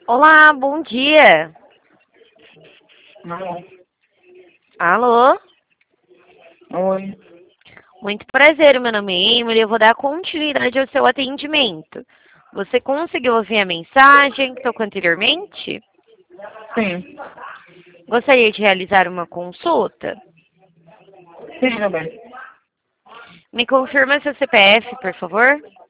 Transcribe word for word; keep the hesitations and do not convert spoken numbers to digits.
Olá, bom dia. Não. Alô? Oi. Muito prazer, meu nome é Emily. Eu vou dar continuidade ao seu atendimento. Você conseguiu ouvir a mensagem que tocou anteriormente? Sim. Gostaria de realizar uma consulta? Sim, também. Me confirma seu C P F, por favor?